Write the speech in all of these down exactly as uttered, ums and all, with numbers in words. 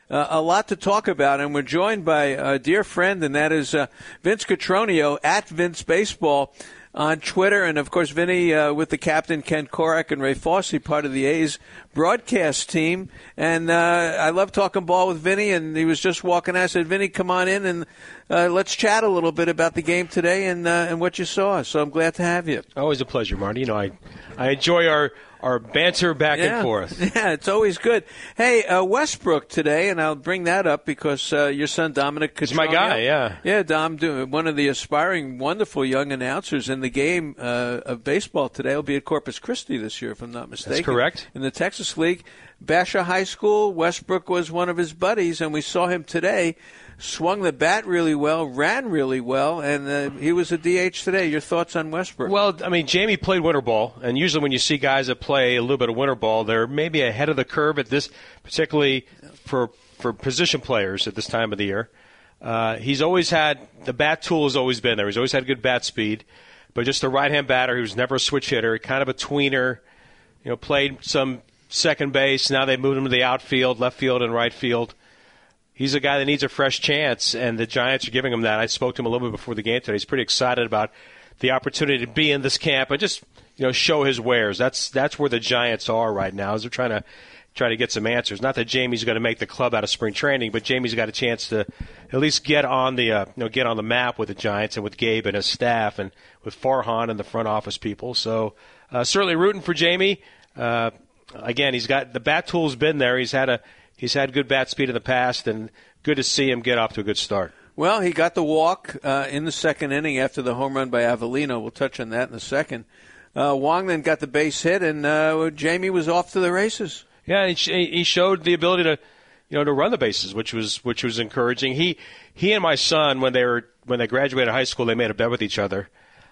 uh, a lot to talk about, and we're joined by a dear friend, and that is uh, Vince Cotroneo at Vince Baseball on Twitter, and of course Vinny uh, with the captain Ken Korak and Ray Fosse, part of the A's broadcast team. And uh, I love talking ball with Vinny, and he was just walking out. I said, Vinny, come on in and uh, let's chat a little bit about the game today and uh, and what you saw. So I'm glad to have you. Always a pleasure, Marty. You know, I I enjoy our our banter back yeah. and forth. Yeah, it's always good. Hey, uh, Westbrook today, and I'll bring that up because uh, your son Dominic Cotroneo. He's my guy, yeah. Yeah, Dom, one of the aspiring, wonderful young announcers in the game uh, of baseball today. Will be at Corpus Christi this year, if I'm not mistaken. That's correct. In the Texas League. Basha High School, Westbrook was one of his buddies, and we saw him today. Swung the bat really well, ran really well, and uh, he was a D H today. Your thoughts on Westbrook? Well, I mean, Jamie played winter ball, and usually when you see guys that play a little bit of winter ball, they're maybe ahead of the curve at this, particularly for for position players at this time of the year. Uh, he's always had the bat tool has always been there. He's always had good bat speed, but just a right-hand batter. He was never a switch hitter, kind of a tweener. You know, played some second base. Now they moved him to the outfield, left field, and right field. He's a guy that needs a fresh chance, and the Giants are giving him that. I spoke to him a little bit before the game today. He's pretty excited about the opportunity to be in this camp and just, you know, show his wares. That's that's where the Giants are right now, is they're trying to try to get some answers. Not that Jamie's going to make the club out of spring training, but Jamie's got a chance to at least get on the uh, you know get on the map with the Giants and with Gabe and his staff and with Farhan and the front office people. So uh, certainly rooting for Jamie. Uh, again, he's got the bat tool's been there. He's had a He's had good bat speed in the past, and good to see him get off to a good start. Well, he got the walk uh, in the second inning after the home run by Avellino. We'll touch on that in a second. Uh, Wong then got the base hit, and uh, Jamie was off to the races. Yeah, he, he showed the ability to, you know, to run the bases, which was which was encouraging. He he and my son, when they were when they graduated high school, they made a bet with each other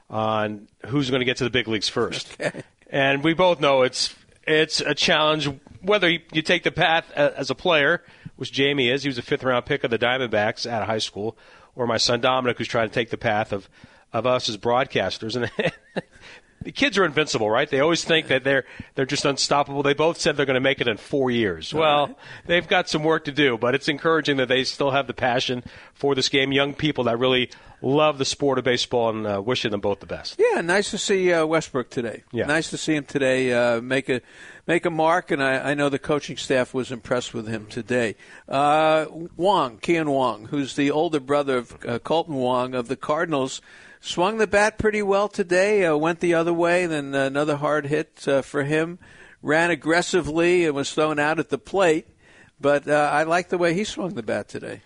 on who's going to get to the big leagues first. Okay. And we both know it's it's a challenge. Whether you take the path as a player, which Jamie is, he was a fifth-round pick of the Diamondbacks out of high school, or my son Dominic, who's trying to take the path of, of us as broadcasters. And the kids are invincible, right? They always think that they're they're just unstoppable. They both said they're going to make it in four years. Well, they've got some work to do, but it's encouraging that they still have the passion for this game. Young people that really love the sport of baseball, and uh, wishing them both the best. Yeah, nice to see uh, Westbrook today. Yeah. Nice to see him today uh, make a make a mark, and I, I know the coaching staff was impressed with him today. Uh, Wong, Kian Wong, who's the older brother of uh, Colton Wong of the Cardinals, swung the bat pretty well today, uh, went the other way, then another hard hit uh, for him. Ran aggressively and was thrown out at the plate, but uh, I like the way he swung the bat today.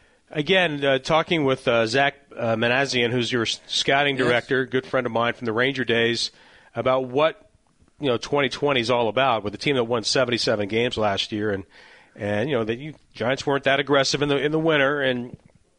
Again, uh, talking with uh, Zach uh, Manassian, who's your scouting director, yes. Good friend of mine from the Ranger days, about what you know twenty twenty is all about with a team that won seventy-seven games last year, and and you know the you, Giants weren't that aggressive in the in the winter, and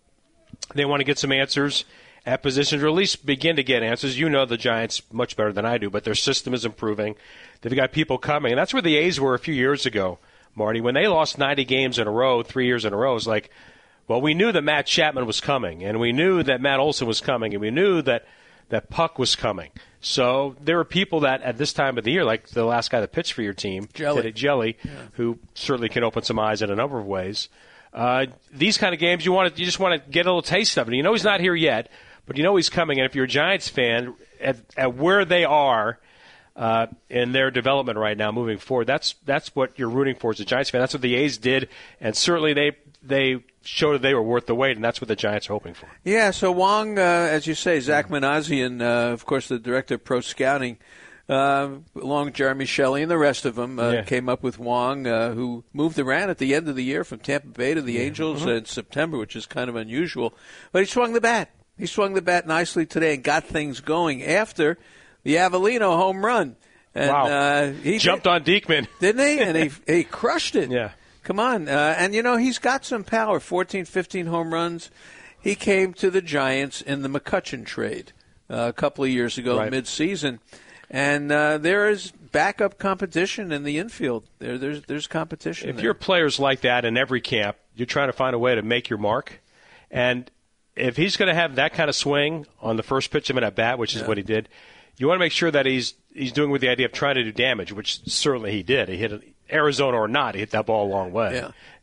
they want to get some answers at positions, or at least begin to get answers. You know the Giants much better than I do, but their system is improving. They've got people coming, and that's where the A's were a few years ago, Marty, when they lost ninety games in a row, three years in a row. It was like, well, we knew that Matt Chapman was coming, and we knew that Matt Olson was coming, and we knew that, that Puck was coming. So there are people that at this time of the year, like the last guy that pitched for your team, Jelly, Jelly yeah. who certainly can open some eyes in a number of ways. Uh, these kind of games, you want to, you just want to get a little taste of it. You know he's not here yet, but you know he's coming. And if you're a Giants fan, at, at where they are uh, in their development right now, moving forward, that's that's what you're rooting for as a Giants fan. That's what the A's did, and certainly they they showed that they were worth the wait, and that's what the Giants are hoping for. Yeah, so Wong, uh, as you say, Zach Manassian, uh, of course, the director of pro scouting, uh, along with Jeremy Shelley and the rest of them, uh, yeah. came up with Wong, uh, who moved around at the end of the year from Tampa Bay to the yeah. Angels mm-hmm. in September, which is kind of unusual. But he swung the bat. He swung the bat nicely today and got things going after the Avellino home run. And, wow. Uh, he jumped did, on Diekman. Didn't he? And he he crushed it. Yeah. Come on. Uh, and, you know, he's got some power, fourteen, fifteen home runs. He came to the Giants in the McCutchen trade uh, a couple of years ago, right. mid-season. And uh, there is backup competition in the infield. There, There's there's competition If there. you're players like that in every camp, you're trying to find a way to make your mark. And if he's going to have that kind of swing on the first pitch of an at-bat, which is yeah. what he did, you want to make sure that he's he's doing with the idea of trying to do damage, which certainly he did. He hit it, Arizona or not, he hit that ball a long way. Yeah.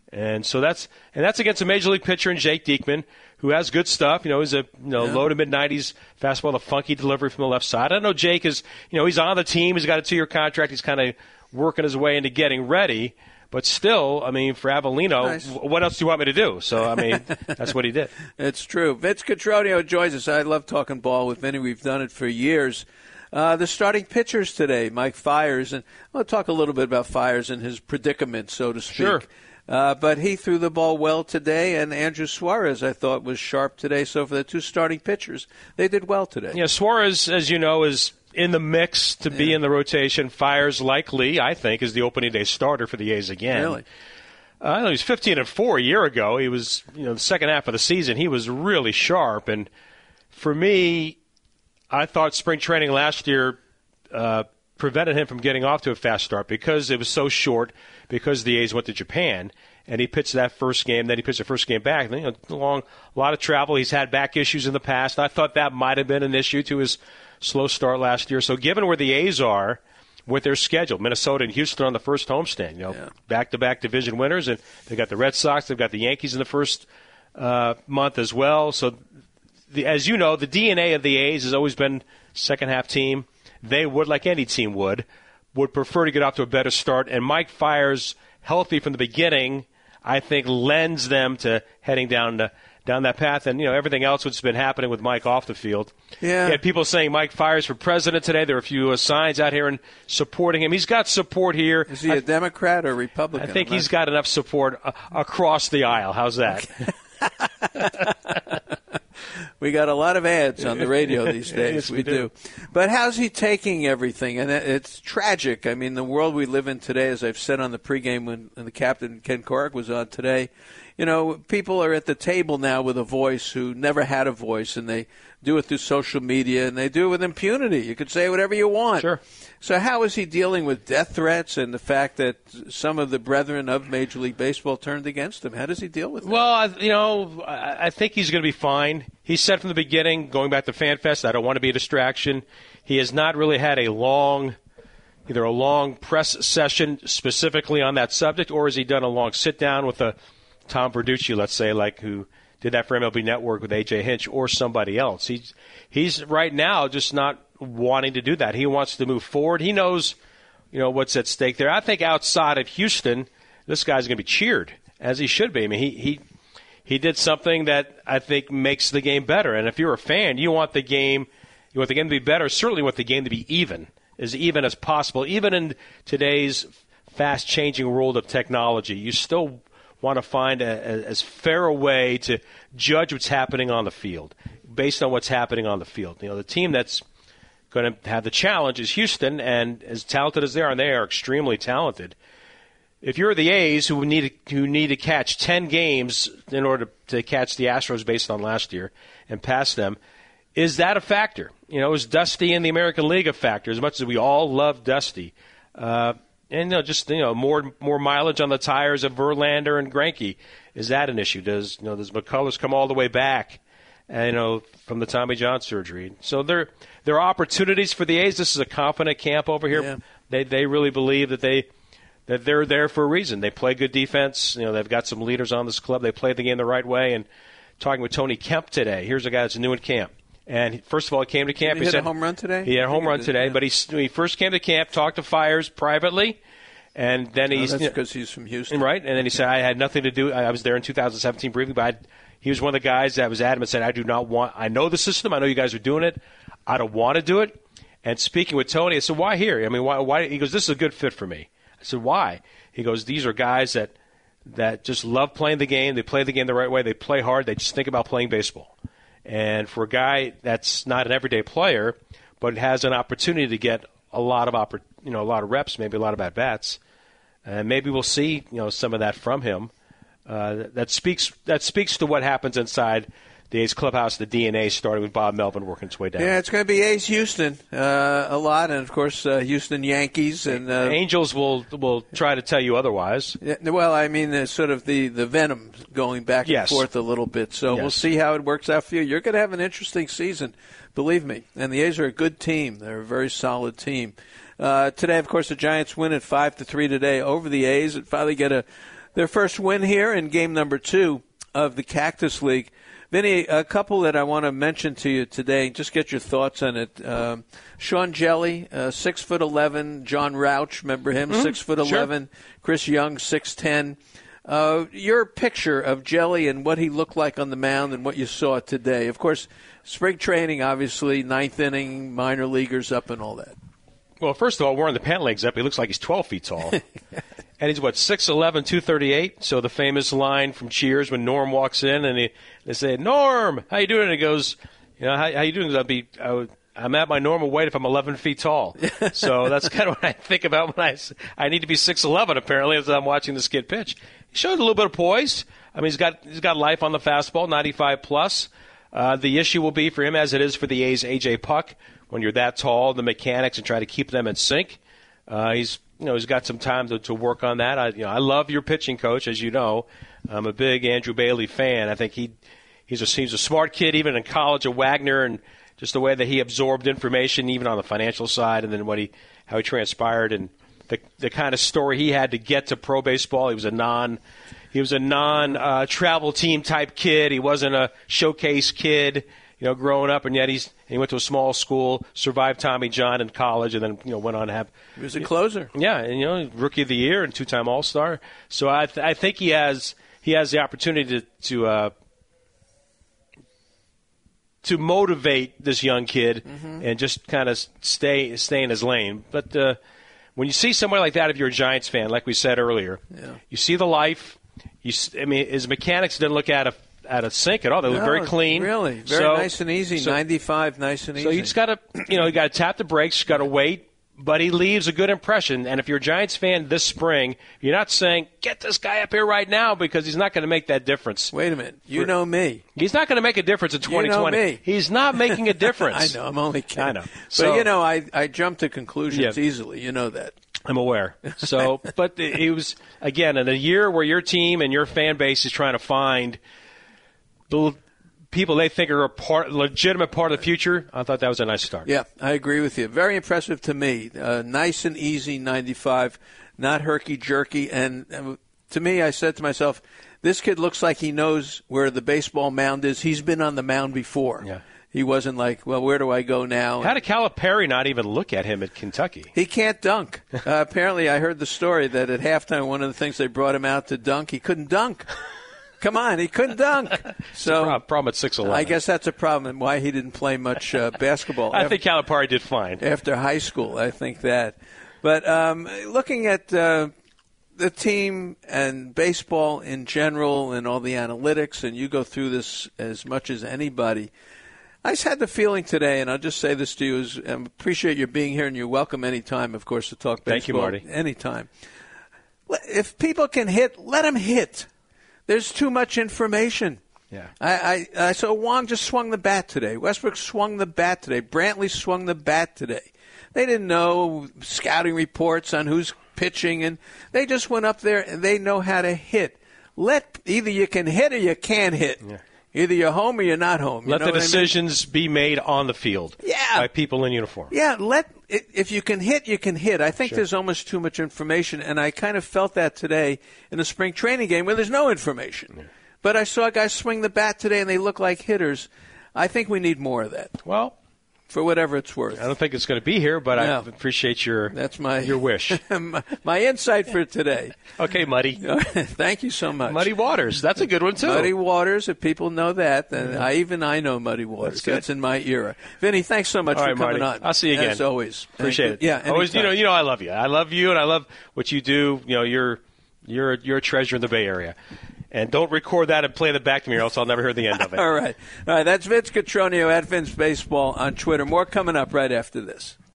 And so that's and that's against a major league pitcher in Jake Diekman, who has good stuff. You know, he's a you know, yeah. low to mid nineties fastball, a funky delivery from the left side. I don't know. Jake is, you know, he's on the team. He's got a two year contract. He's kind of working his way into getting ready. But still, I mean, for Avellino, nice. What else do you want me to do? So, I mean, that's what he did. It's true. Vince Cotroneo joins us. I love talking ball with Vinny. We've done it for years. Uh, the starting pitchers today, Mike Fiers, and I'll talk a little bit about Fiers and his predicament, so to speak. Sure. Uh, but he threw the ball well today, and Andrew Suarez, I thought, was sharp today. So for the two starting pitchers, they did well today. Yeah, Suarez, as you know, is in the mix to be yeah. in the rotation. Fiers likely, I think, is the opening day starter for the A's again. Really? Uh, I know he was fifteen and four a year ago. He was, you know, the second half of the season, he was really sharp. And for me, I thought spring training last year uh, prevented him from getting off to a fast start because it was so short, because the A's went to Japan. And he pitched that first game, then he pitched the first game back. You know, long, a lot of travel. He's had back issues in the past. I thought that might have been an issue to his slow start last year. So given where the A's are with their schedule, Minnesota and Houston on the first homestand, you know, yeah. back-to-back division winners, and they've got the Red Sox, they've got the Yankees in the first uh, month as well. So the, as you know, the D N A of the A's has always been second-half team. They would, like any team would, would prefer to get off to a better start. And Mike Fiers, healthy from the beginning, I think lends them to heading down to, down that path. And, you know, everything else that's been happening with Mike off the field. Yeah. You had people saying Mike Fiers for president today. There were a few uh, signs out here and supporting him. He's got support here. Is he a I, Democrat or Republican? I think he's got enough support uh, across the aisle. How's that? We got a lot of ads on the radio these days. Yes, we, we do. do. But how's he taking everything? And it's tragic. I mean, the world we live in today, as I've said on the pregame when the captain, Ken Korach, was on today, you know, people are at the table now with a voice who never had a voice, and they do it through social media, and they do it with impunity. You could say whatever you want. Sure. So how is he dealing with death threats and the fact that some of the brethren of Major League Baseball turned against him? How does he deal with that? Well, you know, I think he's going to be fine. He said from the beginning, going back to FanFest, I don't want to be a distraction. He has not really had a long, either a long press session specifically on that subject, or has he done a long sit-down with a Tom Verducci, let's say, like who did that for M L B Network with A J Hinch or somebody else. He's, he's right now just not wanting to do that. He wants to move forward. He knows, you know, what's at stake there. I think outside of Houston, this guy's going to be cheered, as he should be. I mean, he, he he did something that I think makes the game better. And if you're a fan, you want the game, you want the game to be better. Certainly, want the game to be even, as even as possible. Even in today's fast-changing world of technology, you still want to find a, a, as fair a way to judge what's happening on the field, based on what's happening on the field. You know, the team that's going to have the challenge is Houston, and as talented as they are, and they are extremely talented. If you're the A's, who need to, who need to catch ten games in order to, to catch the Astros based on last year and pass them, is that a factor? You know, is Dusty in the American League a factor? As much as we all love Dusty, uh, and you know, just you know, more more mileage on the tires of Verlander and Greinke, is that an issue? Does you know does McCullers come all the way back? Uh, you know, from the Tommy John surgery. So there there are opportunities for the A's. This is a confident camp over here. Yeah. They they really believe that they that they're there for a reason. They play good defense. You know, they've got some leaders on this club. They play the game the right way. And talking with Tony Kemp today, here's a guy that's new in camp. And he, first of all, he came to camp. Did he, he hit said, a home run today? He had a home run today. Yeah. But he when he first came to camp, talked to Fiers privately. And then he's oh, that's because he's from Houston, right? And then he said, "I had nothing to do. I was there in two thousand seventeen briefly, but I, he was one of the guys that was adamant. Said, I do not want. I know the system. I know you guys are doing it. I don't want to do it." And speaking with Tony, I said, "Why here? I mean, why? Why?" He goes, "This is a good fit for me." I said, "Why?" He goes, "These are guys that that just love playing the game. They play the game the right way. They play hard. They just think about playing baseball. And for a guy that's not an everyday player, but has an opportunity to get a lot of oppor- you know, a lot of reps, maybe a lot of at bats." And maybe we'll see, you know, some of that from him. Uh, that speaks that speaks to what happens inside the A's clubhouse, the D N A, starting with Bob Melvin working its way down. Yeah, it's going to be A's Houston uh, a lot, and of course uh, Houston Yankees and uh, Angels will will try to tell you otherwise. Yeah, well, I mean, uh, sort of the, the venom going back yes. and forth a little bit. So yes. we'll see how it works out for you. You're going to have an interesting season, believe me. And the A's are a good team. They're a very solid team. Uh, today, of course, the Giants win at five to three today over the A's and finally get a their first win here in game number two of the Cactus League. Vinny, a couple that I want to mention to you today, just get your thoughts on it. Um, Sean Jelly, uh, six foot eleven. John Rauch, remember him, mm-hmm. six foot eleven. Sure. Chris Young, six ten. Uh, your picture of Jelly and what he looked like on the mound and what you saw today. Of course, spring training, obviously, ninth inning, minor leaguers up and all that. Well, first of all, wearing the pant legs up, he looks like he's twelve feet tall. And he's, what, six eleven, two thirty-eight? So the famous line from Cheers when Norm walks in and he, they say, Norm, how you doing? And he goes, you know, how, how you doing? I'll be, I would, I'm at my normal weight if I'm eleven feet tall. So that's kind of what I think about when I, I need to be six eleven, apparently, as I'm watching this kid pitch. He showed a little bit of poise. I mean, he's got he's got life on the fastball, ninety-five plus. Uh, the issue will be for him, as it is for the A's, A J Puck, when you're that tall, the mechanics, and try to keep them in sync. Uh, he's you know he's got some time to, to work on that. I you know I love your pitching coach, as you know. I'm a big Andrew Bailey fan. I think he he's a he's a smart kid, even in college at Wagner, and just the way that he absorbed information, even on the financial side, and then what he how he transpired and the the kind of story he had to get to pro baseball. He was a non he was a non uh, travel team type kid. He wasn't a showcase kid, you know, growing up, and yet he's he went to a small school, survived Tommy John in college, and then you know went on to have. He was a closer. Yeah, and you know, rookie of the year and two-time All-Star. So I th- I think he has he has the opportunity to to. Uh, to motivate this young kid mm-hmm. and just kind of stay stay in his lane. But uh, when you see somebody like that, if you're a Giants fan, like we said earlier, yeah. you see the life. You, I mean, his mechanics didn't look out of out of sync at all. They look no, very clean, really, very so, nice and easy. So, ninety-five, nice and easy. So you just got to, you know, you got to tap the brakes. You got to wait. But he leaves a good impression. And if you're a Giants fan this spring, you're not saying, get this guy up here right now, because he's not going to make that difference. Wait a minute. You know me. He's not going to make a difference in twenty twenty. You know me. He's not making a difference. I know. I'm only kidding. I know. So, but, you know, I, I jump to conclusions yeah. easily. You know that. I'm aware. So, but it was, again, in a year where your team and your fan base is trying to find the people they think are a part, legitimate part of the future, I thought that was a nice start. Yeah, I agree with you. Very impressive to me. Uh, nice and easy, ninety-five, not herky-jerky. And uh, to me, I said to myself, this kid looks like he knows where the baseball mound is. He's been on the mound before. Yeah. He wasn't like, well, where do I go now? How did Calipari not even look at him at Kentucky? He can't dunk. uh, apparently, I heard the story that at halftime, one of the things they brought him out to dunk, he couldn't dunk. Come on, he couldn't dunk. So problem, problem at six eleven. I guess that's a problem and why he didn't play much uh, basketball. I think Calipari did fine. After high school, I think that. But um, looking at uh, the team and baseball in general and all the analytics, and you go through this as much as anybody, I just had the feeling today, and I'll just say this to you, is I appreciate your being here, and you're welcome anytime, of course, to talk baseball. Thank you, Marty. Anytime. If people can hit, let them hit. There's too much information. Yeah. I, I, I saw Wong just swung the bat today. Westbrook swung the bat today. Brantley swung the bat today. They didn't know scouting reports on who's pitching, and they just went up there and they know how to hit. Let either you can hit or you can't hit. Yeah. Either you're home or you're not home. You let know the what decisions I mean? be made on the field. Yeah. By people in uniform. Yeah. Let if you can hit, you can hit. I think sure. there's almost too much information, and I kind of felt that today in a spring training game where there's no information. Yeah. But I saw guys swing the bat today, and they look like hitters. I think we need more of that. Well, for whatever it's worth. I don't think it's going to be here, but no. I appreciate your That's my, your wish. my, my insight for today. Okay, Muddy. Thank you so much. Muddy Waters. That's a good one, too. Muddy Waters, if people know that, then yeah. I, even I know Muddy Waters. That's, That's in my era. Vinny, thanks so much All for right, coming Marty. on. I'll see you again. As always. Appreciate it. Yeah, anytime. Always, you know, you know I love you. I love you, and I love what you do. You know, you're, you're, you're a treasure in the Bay Area. And don't record that and play it back to me, or else I'll never hear the end of it. All right. All right. That's Vince Cotroneo at Vince Baseball on Twitter. More coming up right after this.